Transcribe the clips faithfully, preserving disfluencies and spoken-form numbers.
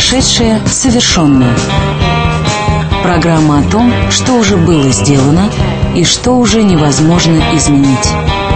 Прошедшее совершенное. Программа о том, что уже было сделано и что уже невозможно изменить.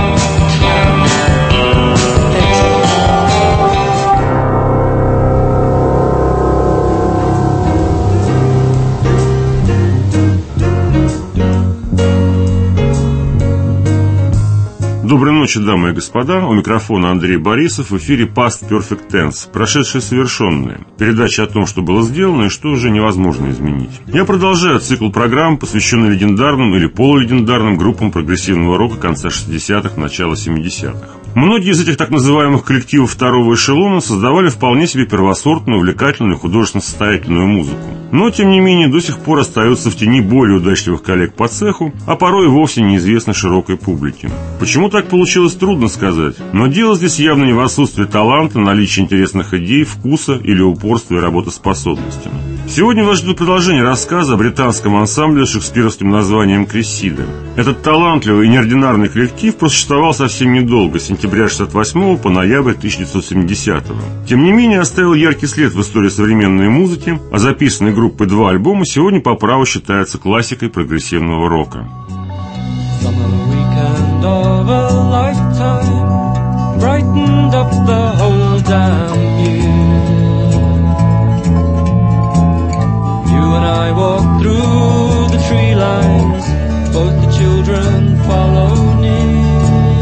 Доброй ночи, дамы и господа. У микрофона Андрей Борисов. В эфире Past Perfect Tense. Прошедшее совершенное. Передача о том, что было сделано и что уже невозможно изменить. Я продолжаю цикл программ, посвященный легендарным или полулегендарным группам прогрессивного рока конца шестидесятых, начала семидесятых. Многие из этих так называемых коллективов второго эшелона создавали вполне себе первосортную, увлекательную, художественно-состоятельную музыку. Но, тем не менее, до сих пор остаются в тени более удачливых коллег по цеху, а порой и вовсе неизвестны широкой публике. Почему так получилось, трудно сказать. Но дело здесь явно не в отсутствии таланта, наличии интересных идей, вкуса или упорства и работоспособности. Сегодня вас ждет продолжение рассказа о британском ансамбле с шекспировским названием «Крессида». Этот талантливый и неординарный коллектив просуществовал совсем недолго, с сентября шестьдесят восьмого по ноябрь тысяча девятьсот семидесятого. Тем не менее, оставил яркий след в истории современной музыки, а записанный группой два альбома сегодня по праву считается классикой прогрессивного рока. And I walk through the tree lines, both the children follow near.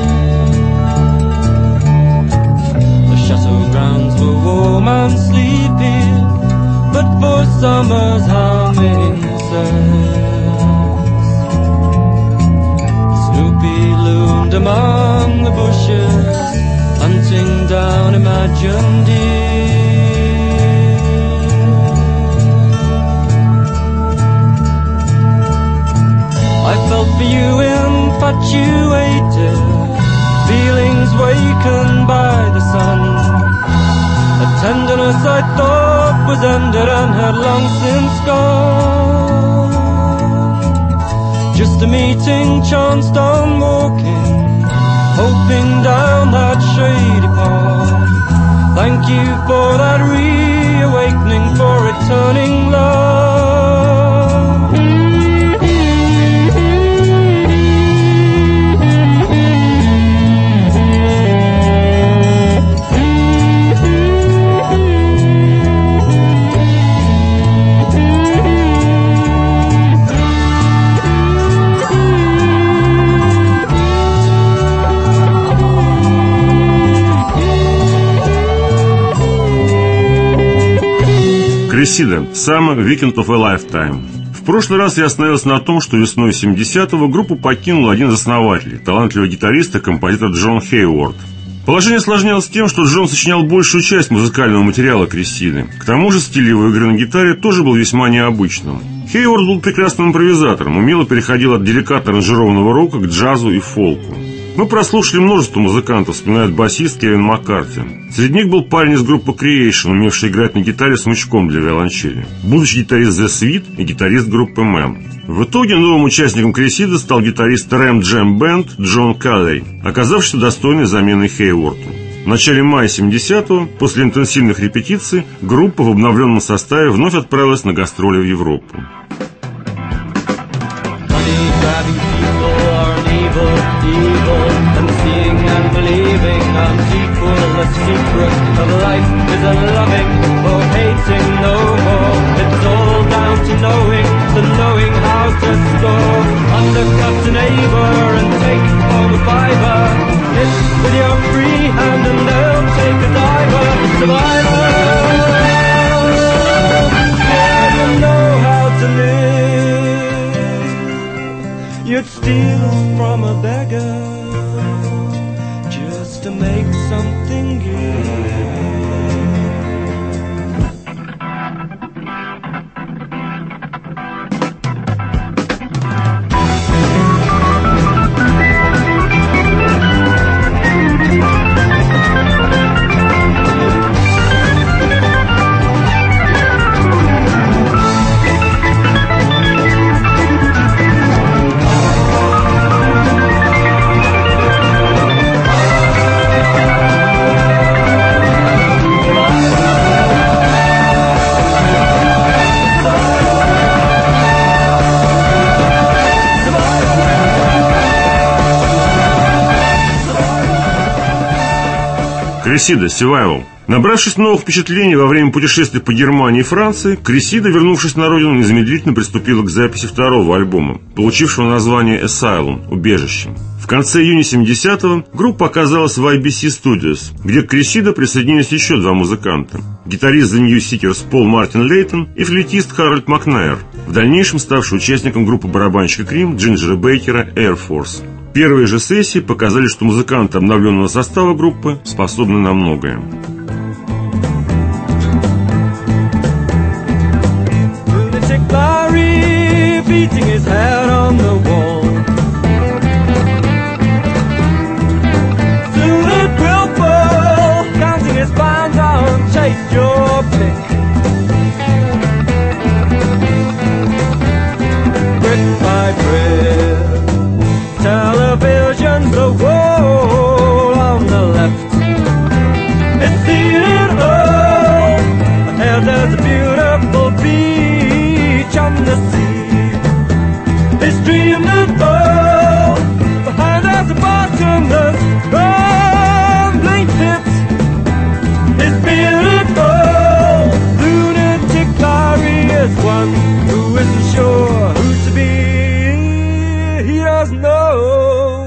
The chateau grounds were warm and sleepy, but for summer's humming sense, Snoopy loomed among the bushes, hunting down imagined deer. I felt for you infatuated, feelings wakened by the sun, a tenderness I thought was ended and had long since gone. Just a meeting chanced on walking, hoping down that shady path. Thank you for that reawakening, for returning love. Крессида. Summer Weekend of a Lifetime. В прошлый раз я остановился на том, что весной семидесятого группу покинул один из основателей, талантливый гитарист и композитор Джон Хейворд. Положение осложнялось тем, что Джон сочинял большую часть музыкального материала Крессиды. К тому же стиль его игры на гитаре тоже был весьма необычным. Хейворд был прекрасным импровизатором, умело переходил от деликатно аранжированного рока к джазу и фолку. Мы прослушали множество музыкантов, вспоминает басист Кевин Маккарти. Среди них был парень из группы Creation, умевший играть на гитаре смычком для виолончели, будущий гитарист The Sweet и гитарист группы Man. В итоге новым участником Крессиды стал гитарист Ram Jam Band Джон Каллей, оказавшийся достойной заменой Хейворду. В начале мая семидесятого, после интенсивных репетиций, группа в обновленном составе вновь отправилась на гастроли в Европу. Evil and seeing and believing and equal. The secret of life is unloving or hating no more. It's all down to knowing, to knowing how to score. Undercut a neighbor and take home a fiver. Hit with your free hand and they'll take a diver. Survivor, yeah, you know how to live. You'd steal from a beggar just to make something give. Cressida Survival. Набравшись новых впечатлений во время путешествий по Германии и Франции, Cressida, вернувшись на родину, незамедлительно приступила к записи второго альбома, получившего название Asylum – «Убежище». В конце июня семидесятого группа оказалась в ай би си Studios, где к Cressida присоединились еще два музыканта – гитарист The New Seekers Пол Мартин Лейтон и флейтист Харальд Макнайр, в дальнейшем ставший участником группы барабанщика Крим Джинджера Бейкера Air Force. Первые же сессии показали, что музыканты обновленного состава группы способны на многое. Beating his head on the wall. Soon it will fall, counting his fines on, take your pick. Brick by brick, television's the wall on the left. It's seen it all, ahead there's a beautiful beach on the sea. It's dreamed of all, behind us a bottomless, crumbling pit. It's beautiful, lunatic Larry is one who isn't sure who to be, he doesn't know.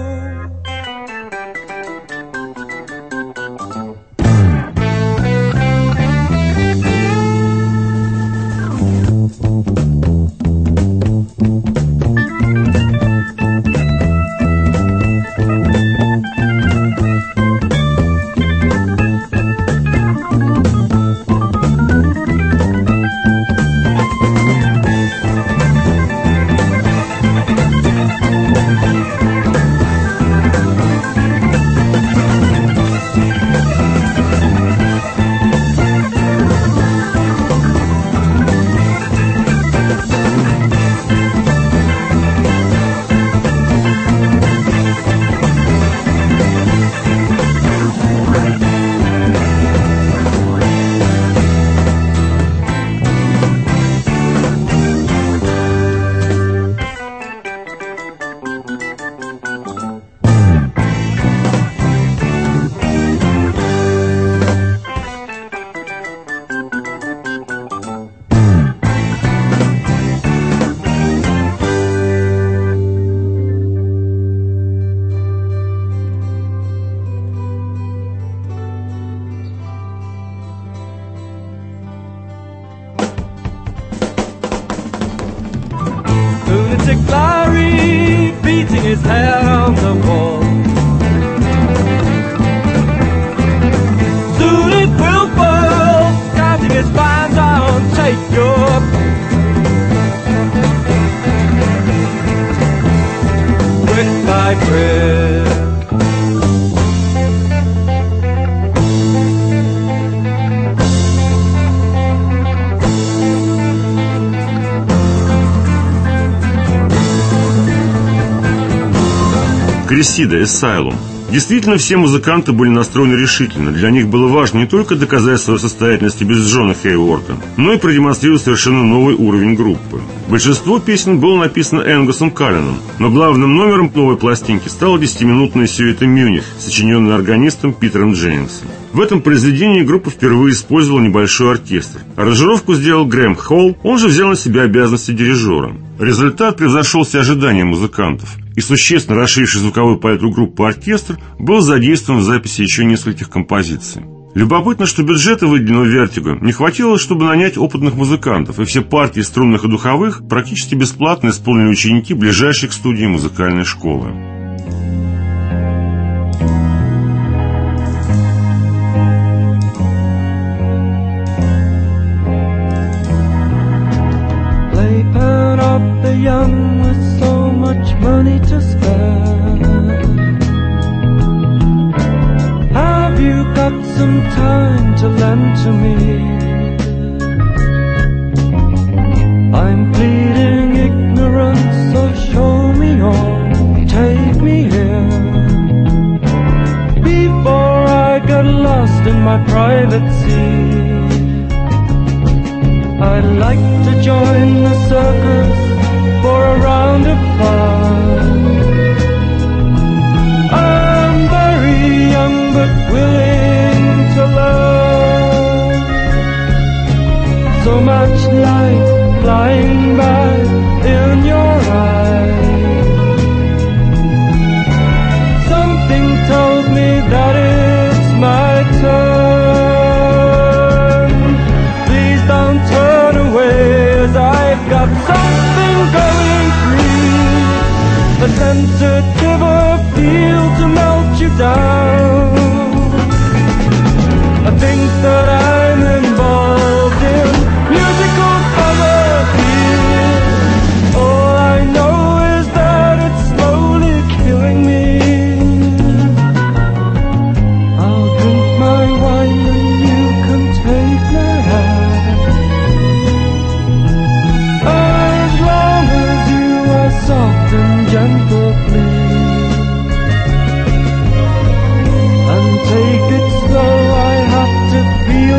Lunatic Larry beating his head on the wall. Soon it will fall, counting his fines on, take your brick by brick. Cressida Asylum. Действительно, все музыканты были настроены решительно. Для них было важно не только доказать свою состоятельность без Джона Хейворта, но и продемонстрировать совершенно новый уровень группы. Большинство песен было написано Энгусом Калленом, но главным номером новой пластинки стала десятиминутная сюита «Мюних», сочиненная органистом Питером Дженнингсом. В этом произведении группа впервые использовала небольшой оркестр. Аранжировку сделал Грэм Холл, он же взял на себя обязанности дирижера. Результат превзошел все ожидания музыкантов, и существенно расширивший звуковую палитру группы оркестр был задействован в записи еще нескольких композиций. Любопытно, что бюджета, выделенного Vertigo, не хватило, чтобы нанять опытных музыкантов, и все партии струнных и духовых практически бесплатно исполнили ученики ближайшей к студии музыкальной школы. Young with so much money to spare, have you got some time to lend to me? I'm pleading ignorance, so show me all, take me here, before I get lost in my private sea. I'd like to join the circus for a round of fun. I'm very young but willing sensitive appeal to melt you down. I think that I'm involved in musical therapy. All I know is that it's slowly killing me. I'll drink my wine and you can take my hand. As long as you are soft and gentle, please. And take it slow, I have to feel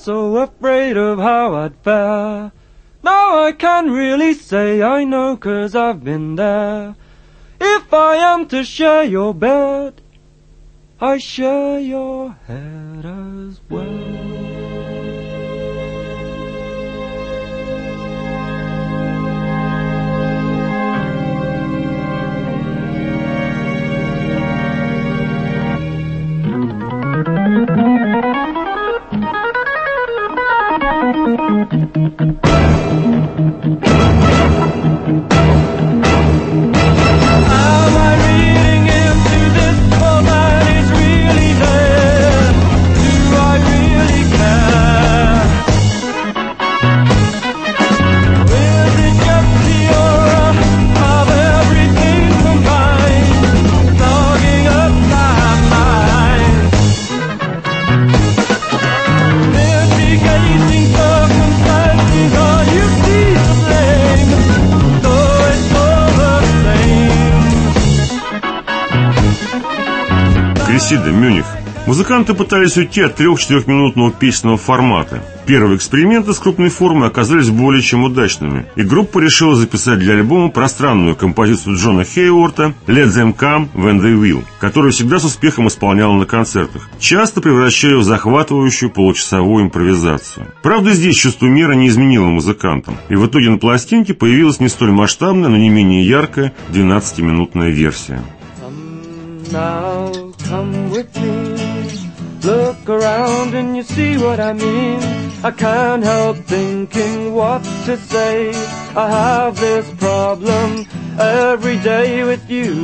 so afraid of how I'd fare. Now I can't really say I know, 'cause I've been there. If I am to share your bed, I share your head as well. Am I reading into this world that is really there? Do I really care? Is it just the aura of everything combined, clogging up my mind? Mitigating circumstances, are you see the blame? So it's all the same. Кресида, Мюних. Музыканты пытались уйти от трех-четырехминутного песенного формата. Первые эксперименты с крупной формой оказались более чем удачными, и группа решила записать для альбома пространную композицию Джона Хейворта «Let Them Come When They Will», которую всегда с успехом исполняла на концертах, часто превращая ее в захватывающую получасовую импровизацию. Правда, здесь чувство меры не изменило музыкантам, и в итоге на пластинке появилась не столь масштабная, но не менее яркая двенадцатиминутная версия. Now come with me. Look around and you see what I mean. I can't help thinking what to say. I have this problem every day with you.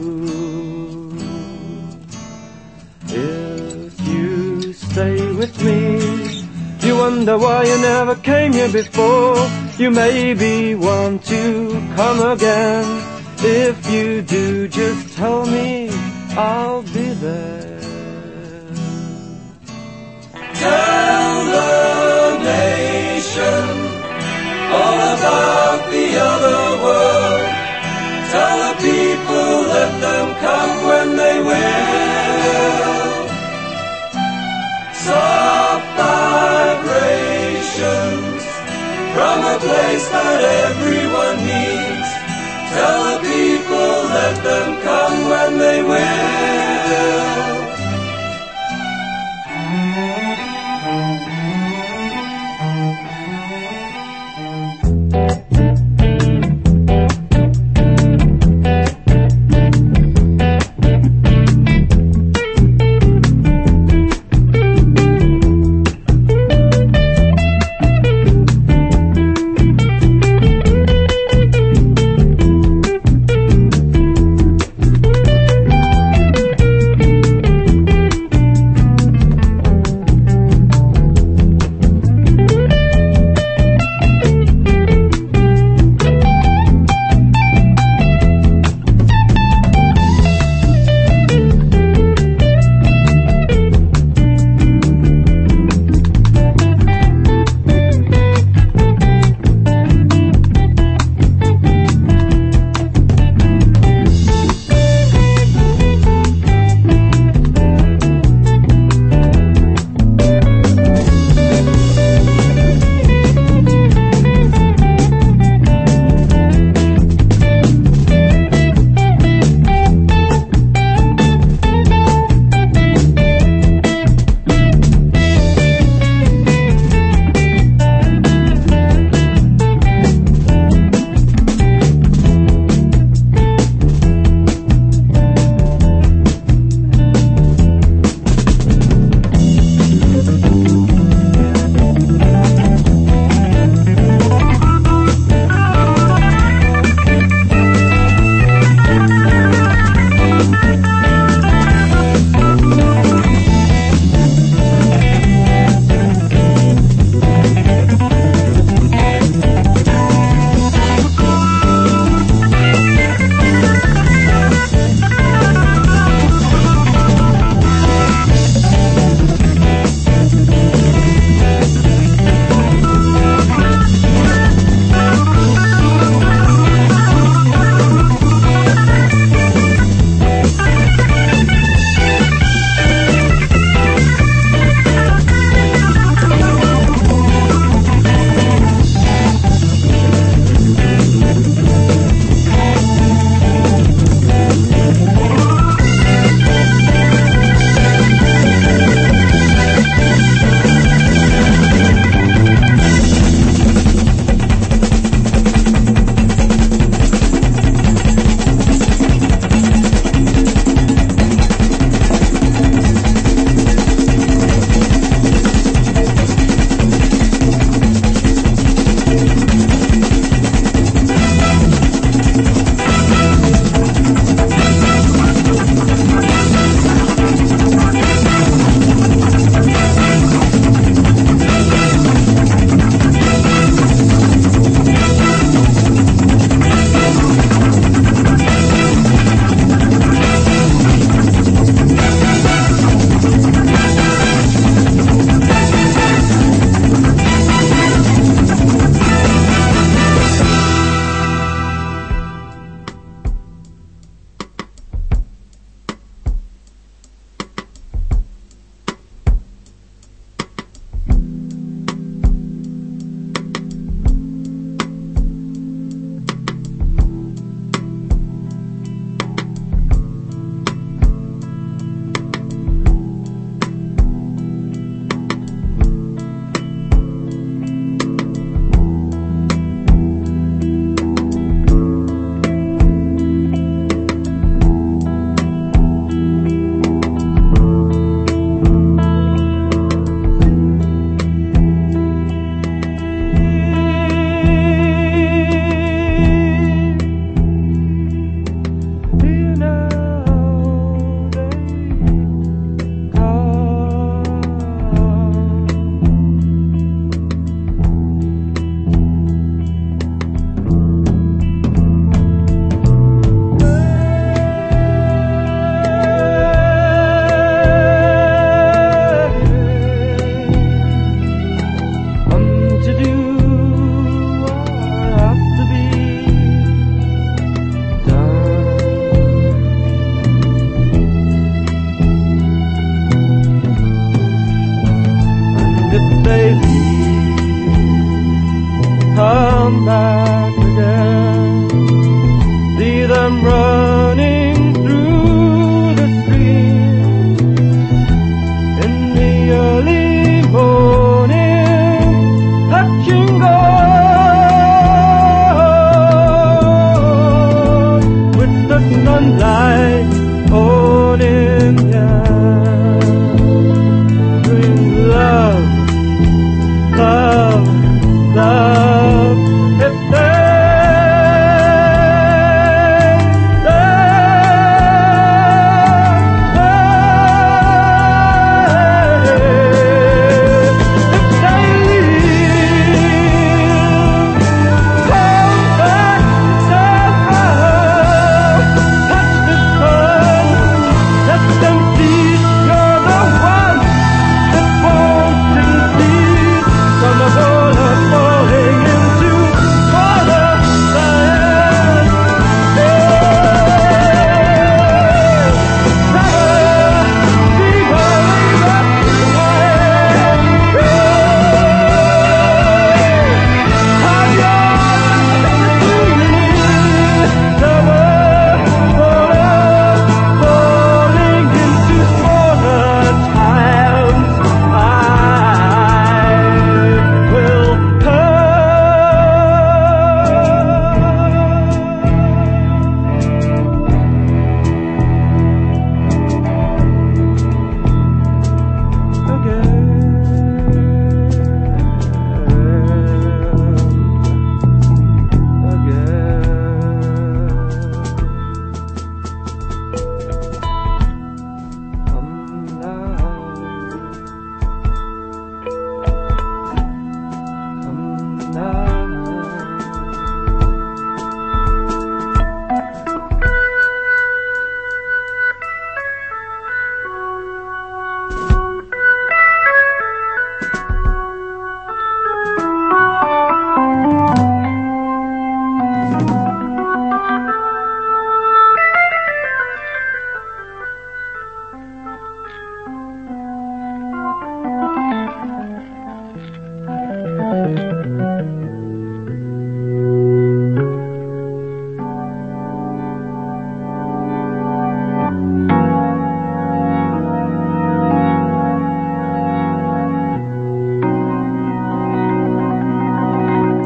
If you stay with me, you wonder why you never came here before. You maybe want to come again. If you do, just tell me, I'll be there. Tell the nation all about the other world. Tell the people, let them come when they will. Soft vibrations from a place that everyone needs. Tell the people, let them come when they will.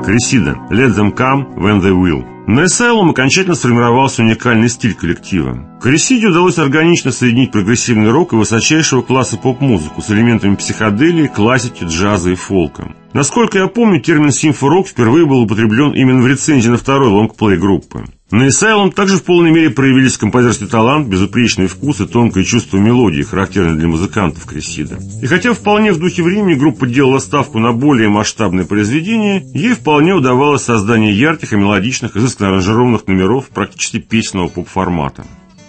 Cressida «Let them come when they will». На Asylum окончательно сформировался уникальный стиль коллектива. Cressiде удалось органично соединить прогрессивный рок и высочайшего класса поп-музыку с элементами психоделии, классики, джаза и фолка. Насколько я помню, термин «симфо-рок» впервые был употреблен именно в рецензии на второй лонгплей группы. На Asylum также в полной мере проявились композиторский талант, безупречный вкус и тонкое чувство мелодии, характерное для музыкантов Cressida. И хотя вполне в духе времени группа делала ставку на более масштабные произведения, ей вполне удавалось создание ярких и мелодичных, изысканно аранжированных номеров практически песенного поп-формата.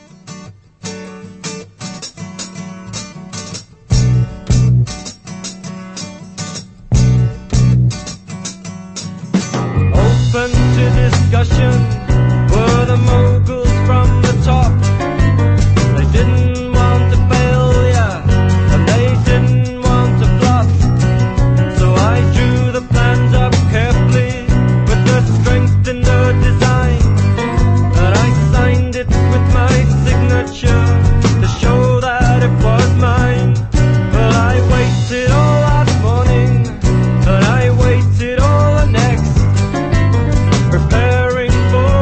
Were the moguls from the top. They didn't want a failure, and they didn't want a flop. So I drew the plans up carefully, with the strength in the design, and I signed it with my signature to show that it was mine. Well, I waited all that morning, and I waited all the next, preparing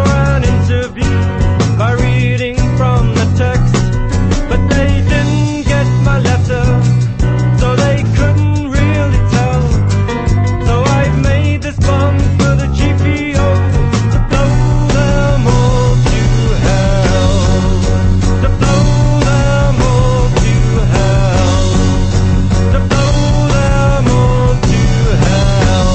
by reading from the text, but they didn't get my letter, so they couldn't really tell. So I've made this bomb for the G P O to blow them all to hell, to blow them all to hell, to blow them all to hell.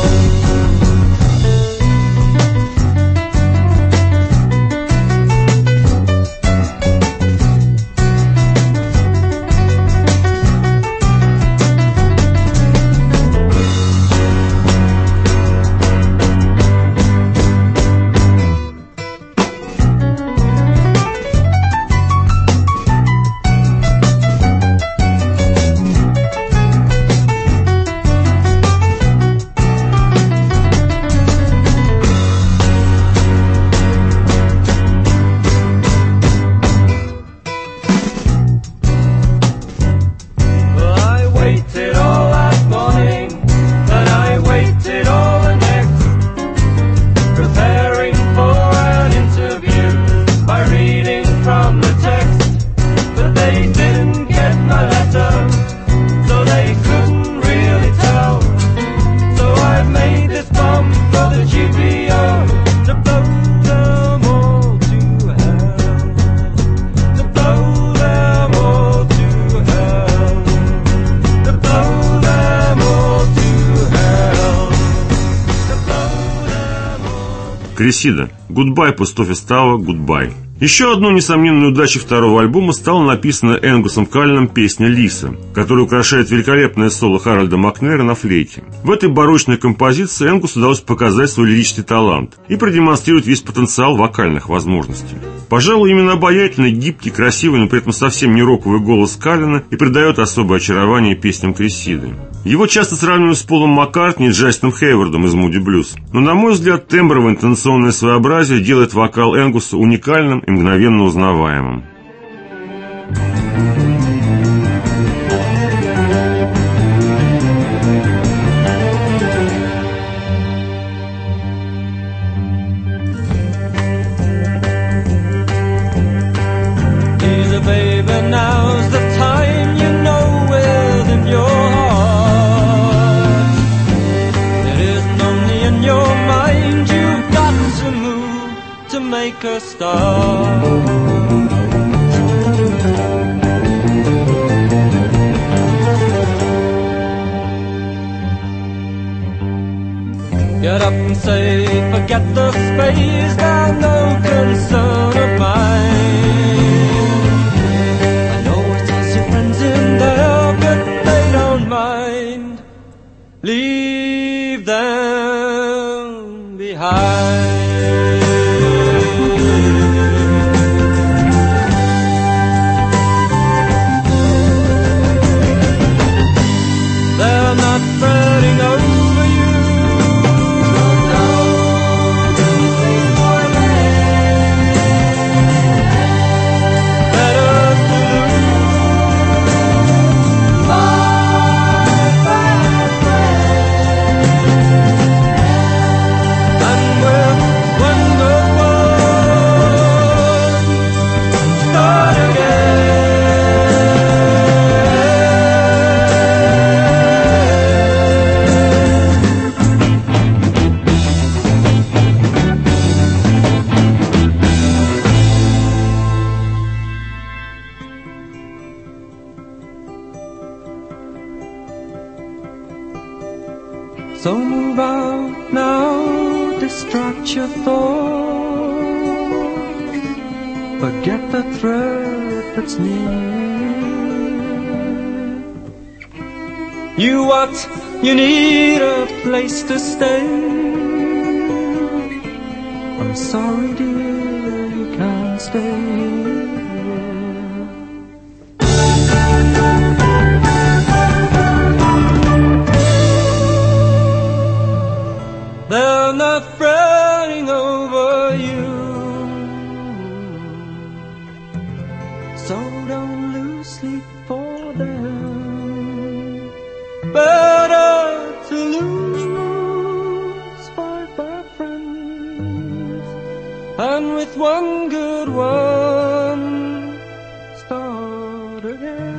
Cressida. Goodbye, Post Office Tower, Goodbye. Еще одной несомненной удачей второго альбома стала написана Энгусом Калленом песня «Лиса», которая украшает великолепное соло Харальда Макнейра на флейте. В этой барочной композиции Энгусу удалось показать свой лирический талант и продемонстрировать весь потенциал вокальных возможностей. Пожалуй, именно обаятельный, гибкий, красивый, но при этом совсем не роковый голос Каллена и придает особое очарование песням Cressidy. Его часто сравнивают с Полом Маккартни и Джастином Хейвардом из Moody Blues, но, на мой взгляд, тембровое интонационное своеобразие делает вокал Энгуса уникальным и мгновенно узнаваемым. Make a start. Get up and say, forget the space, now no concern of mine. I know it has your friends in there, but they don't mind. Leave them behind. So move out now, distract your thoughts, forget the threat that's near. You what? You need a place to stay. I'm sorry, dear, you can't stay. They're not fretting over you, so don't lose sleep for them. Better to lose five bad friends, and with one good one start again.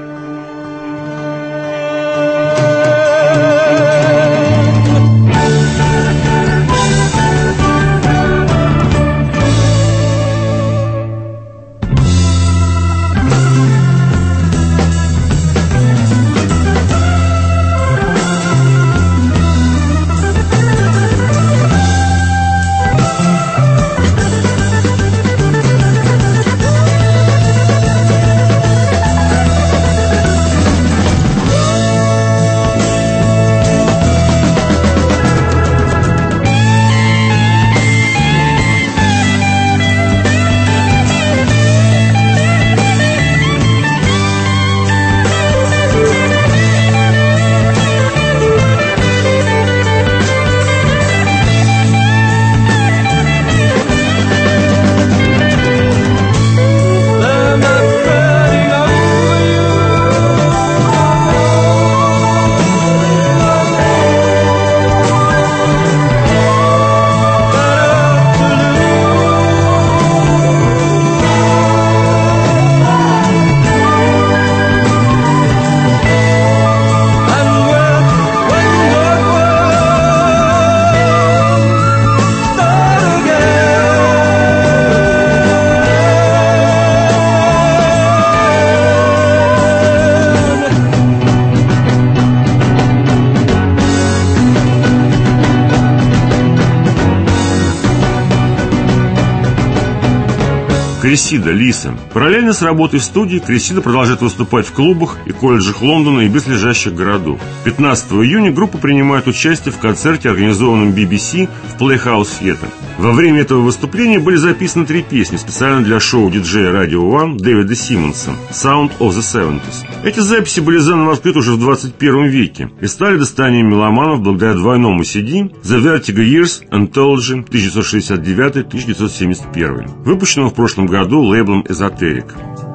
Крисида, Лиса. Параллельно с работой в студии Крисида продолжает выступать в клубах и колледжах Лондона и близлежащих городов. пятнадцатого июня группа принимает участие в концерте, организованном би би си в Playhouse Theatre. Во время этого выступления были записаны три песни специально для шоу диджея Radio One Дэвида Симмонса «Sound of the севентис». Эти записи были заново открыты уже в двадцать первом веке и стали достоянием меломанов благодаря двойному си ди The Vertigo Years Anthology тысяча девятьсот шестьдесят девятый — тысяча девятьсот семьдесят первый, выпущенного в прошлом году лейблом Esoteric.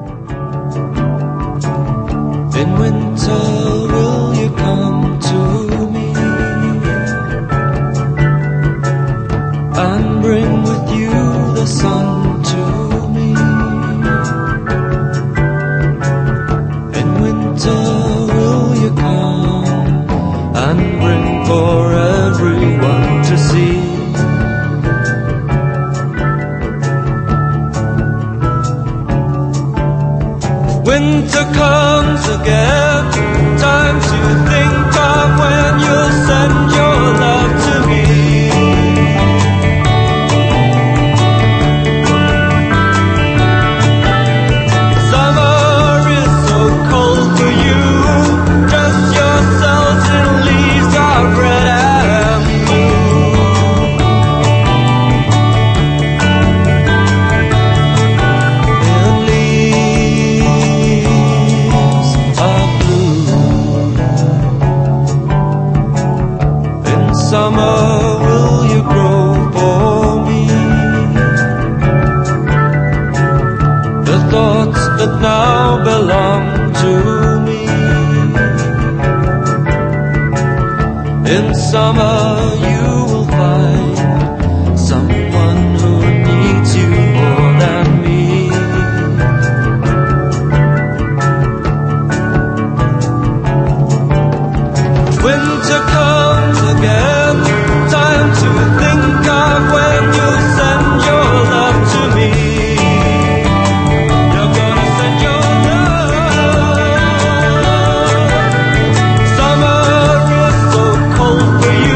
In winter will you come to me and bring with you the sun to me? In winter will you come and bring for everyone to see? Winter comes again, time to think of when you'll send your love to me. Summer is so cold for you, just yourselves in leaves of red and blue. In leaves of blue. In summer will you grow for me? The thoughts that now belong to me. In summer you will find someone who needs you more than me. Winter comes again, time to think of when you'll send your love to me. You're gonna send your love. Summer is so cold for you.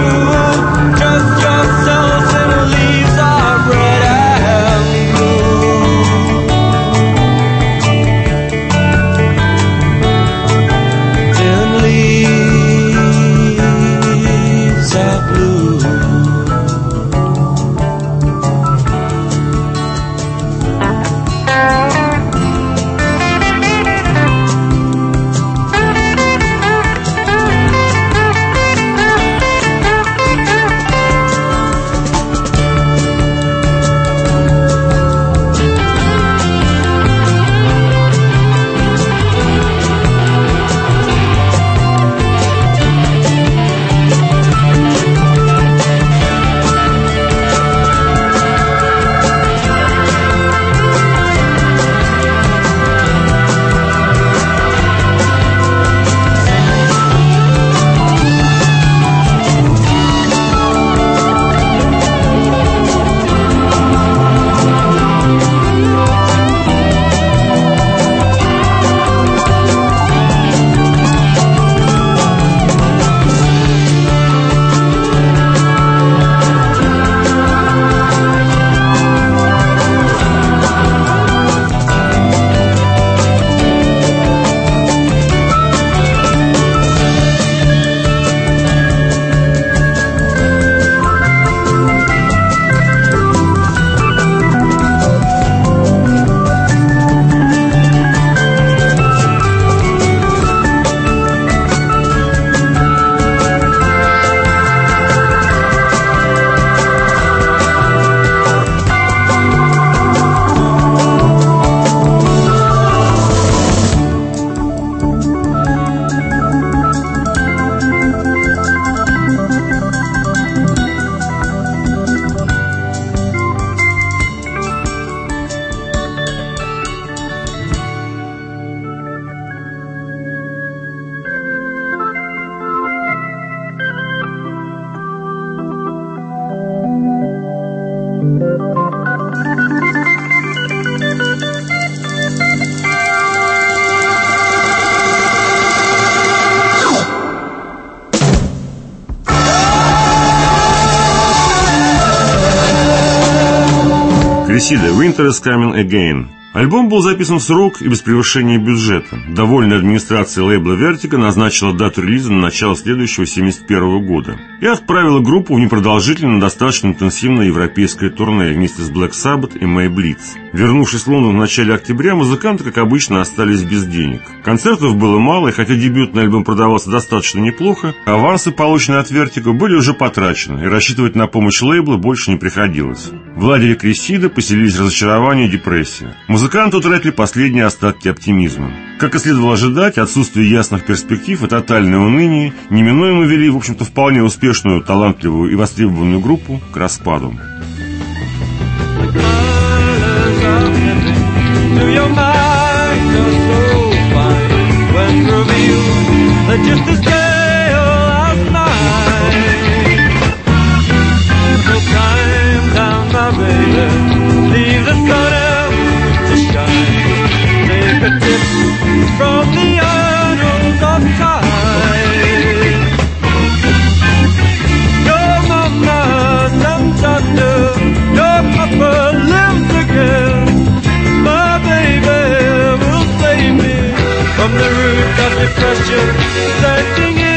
Крисида «Winter is Coming Again». Альбом был записан в срок и без превышения бюджета. Довольная администрация лейбла Vertigo назначила дату релиза на начало следующего семьдесят первого года и отправила группу в непродолжительное, достаточно интенсивное европейское турне вместе с Black Sabbath и May Blitz. Вернувшись в Лондон в начале октября, музыканты, как обычно, остались без денег. Концертов было мало, и хотя дебютный альбом продавался достаточно неплохо, авансы, полученные от Vertigo, были уже потрачены, и рассчитывать на помощь лейбла больше не приходилось. В лагере Крисида поселились разочарование и депрессия. Музыканты утратили последние остатки оптимизма. Как и следовало ожидать, отсутствие ясных перспектив и тотальное уныние неминуемо вели, в общем-то, вполне успешную, талантливую и востребованную группу к распаду. From the annals of time, your mama sent under, your papa lives again. My baby will save me from the root of depression setting in.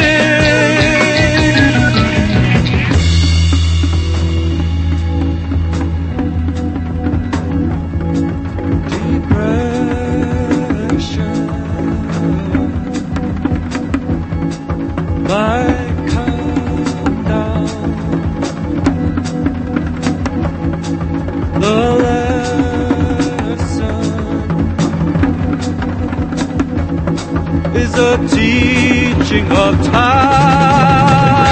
The teaching of time.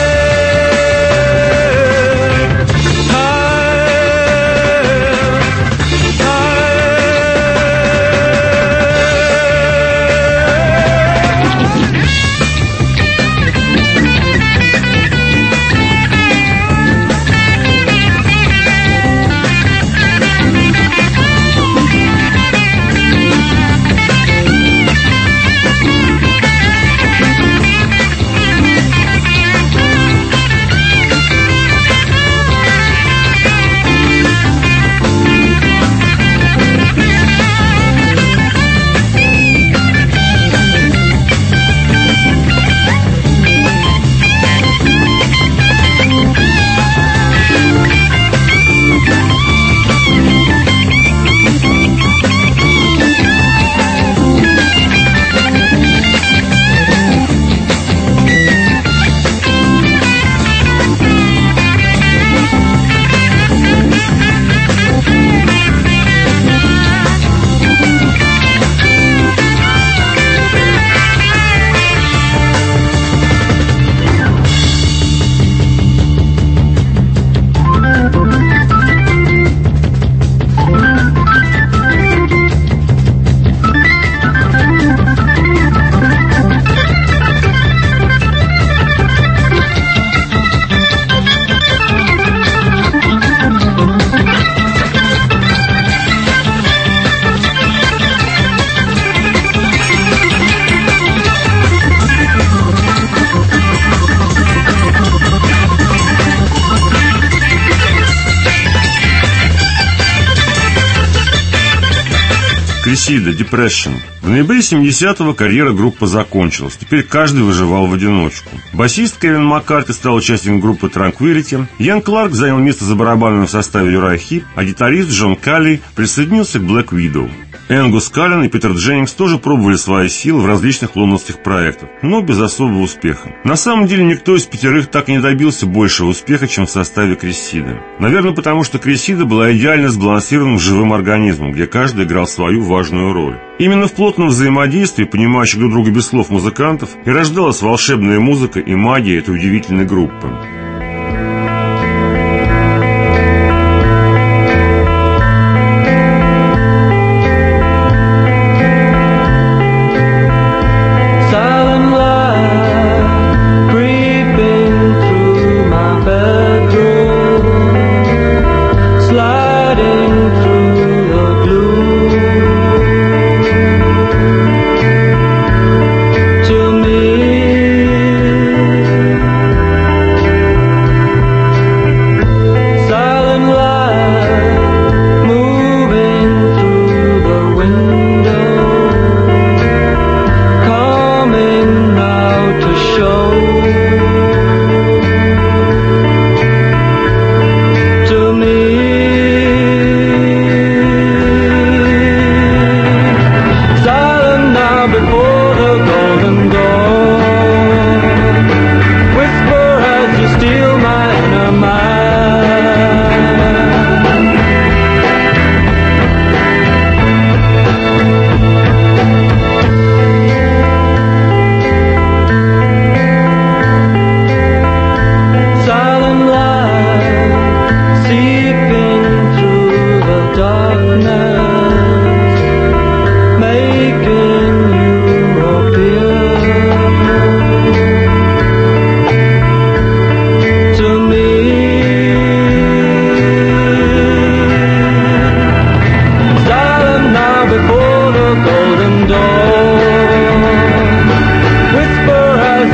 Крисида, Depression. В ноябре семидесятого карьера группы закончилась. Теперь каждый выживал в одиночку. Басист Кевин Маккарти стал участником группы Tranquility. Ян Кларк занял место за барабанами в составе Юрай Хип, а гитарист Джон Калли присоединился к Black Widow. Энгус Каллен и Питер Дженнингс тоже пробовали свои силы в различных лондонских проектах, но без особого успеха. На самом деле никто из пятерых так и не добился большего успеха, чем в составе Крисиды. Наверное, потому что Крисида была идеально сбалансированным живым организмом, где каждый играл свою важную роль. Именно в плотном взаимодействии, понимающих друг друга без слов музыкантов, и рождалась волшебная музыка и магия этой удивительной группы.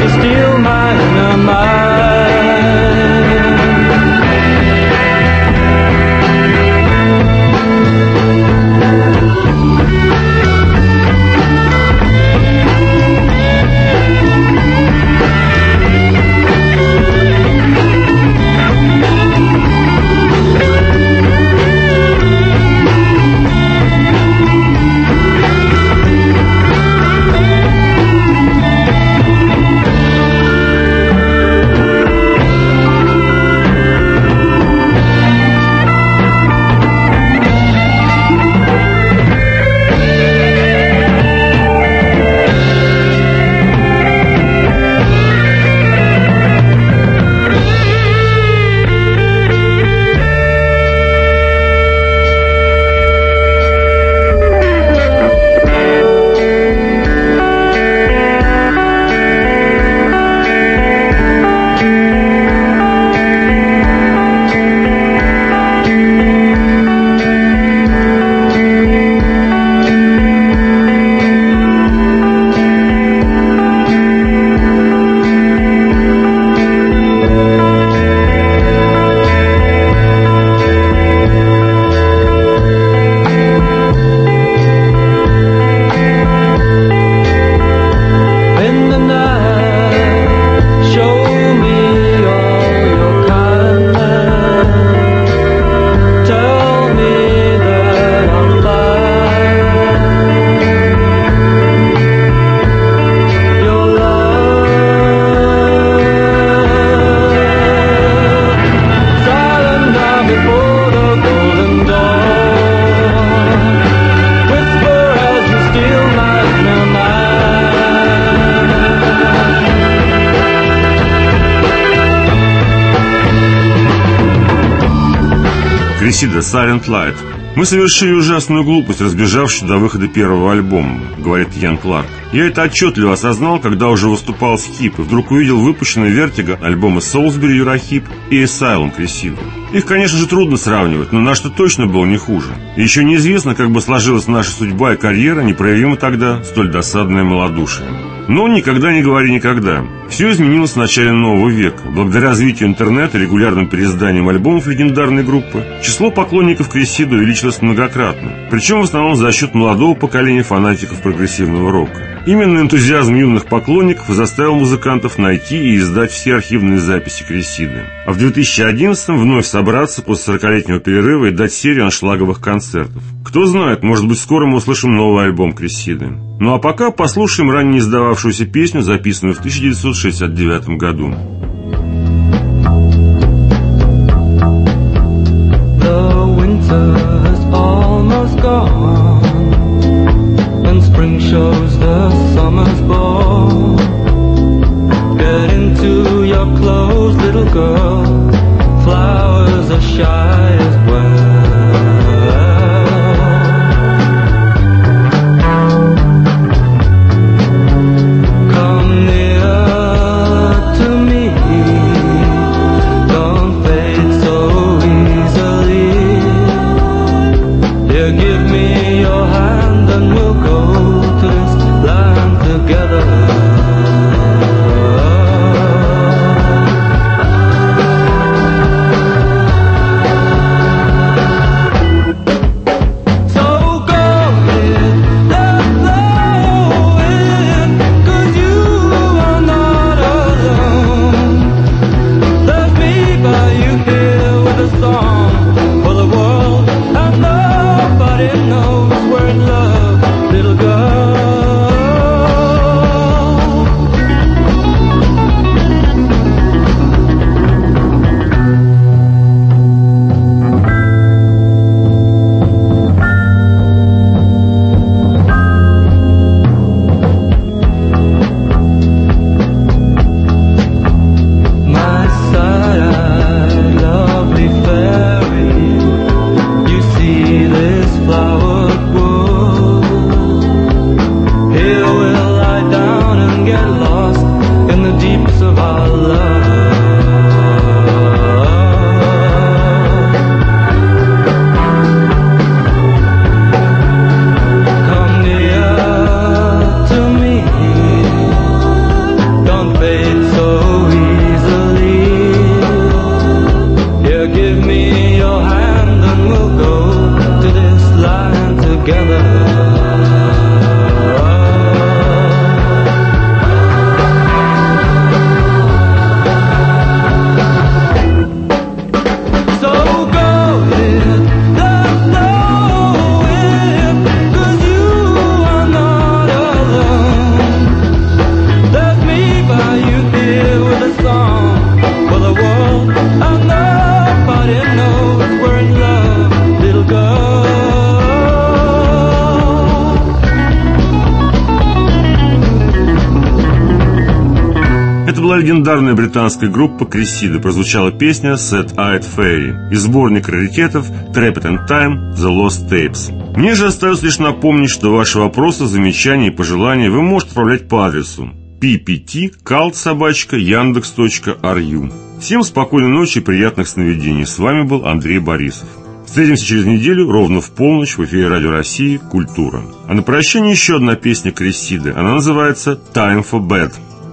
to steal my inner mind. Крисида Silent Light. Мы совершили ужасную глупость, разбежавшись до выхода первого альбома, говорит Ян Кларк. Я это отчетливо осознал, когда уже выступал с Хип, и вдруг увидел выпущенные Vertigo альбомы Soulsbury Eurahip и Asylum Крисида. Их, конечно же, трудно сравнивать, но наш-то точно был не хуже. И еще неизвестно, как бы сложилась наша судьба и карьера, не проявимо тогда столь досадное малодушие. Но никогда не говори никогда. Все изменилось в начале нового века. Благодаря развитию интернета и регулярным переизданиям альбомов легендарной группы, число поклонников Крисида увеличилось многократно. Причем в основном за счет молодого поколения фанатиков прогрессивного рока. Именно энтузиазм юных поклонников заставил музыкантов найти и издать все архивные записи Крисиды. А в две тысячи одиннадцатом вновь собраться после сорокалетнего перерыва и дать серию аншлаговых концертов. Кто знает, может быть, скоро мы услышим новый альбом Крисиды. Ну а пока послушаем ранее издававшуюся песню, записанную в тысяча девятьсот шестьдесят девятом году. The winter has almost gone, and spring shows the summer's born. Get into your clothes, little girl, flowers are shy as well. Don't fade была легендарная британская группа Crescendo. Прозвучала песня Sad-Eyed Fairy из сборника раритетов Trapped in Time The Lost Tapes. Мне же остается лишь напомнить, что ваши вопросы, замечания и пожелания вы можете отправлять по адресу пи пи ти калт собака яндекс точка ар ю. Всем спокойной ночи и приятных сновидений. С вами был Андрей Борисов. Встретимся через неделю ровно в полночь в эфире Радио России «Культура». А на прощание еще одна песня Crescendo. Она называется «Time for Bed».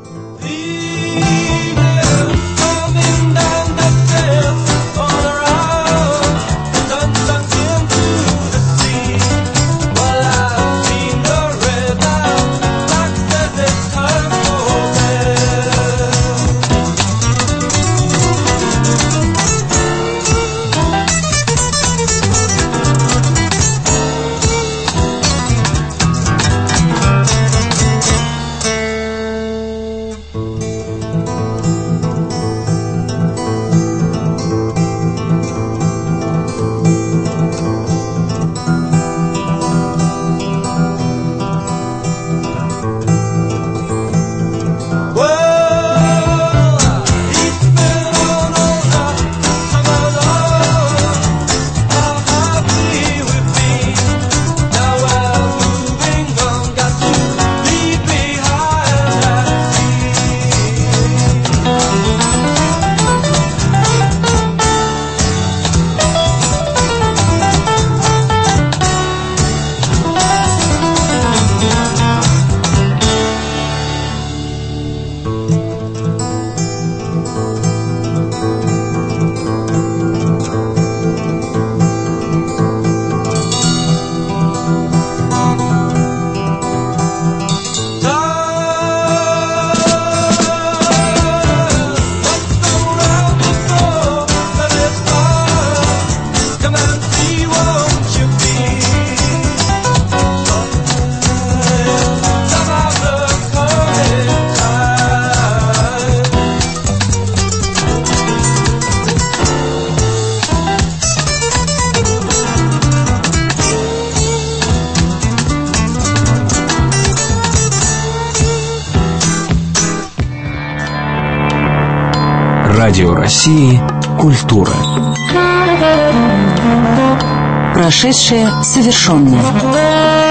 Радио России «Культура». Прошедшее совершенное.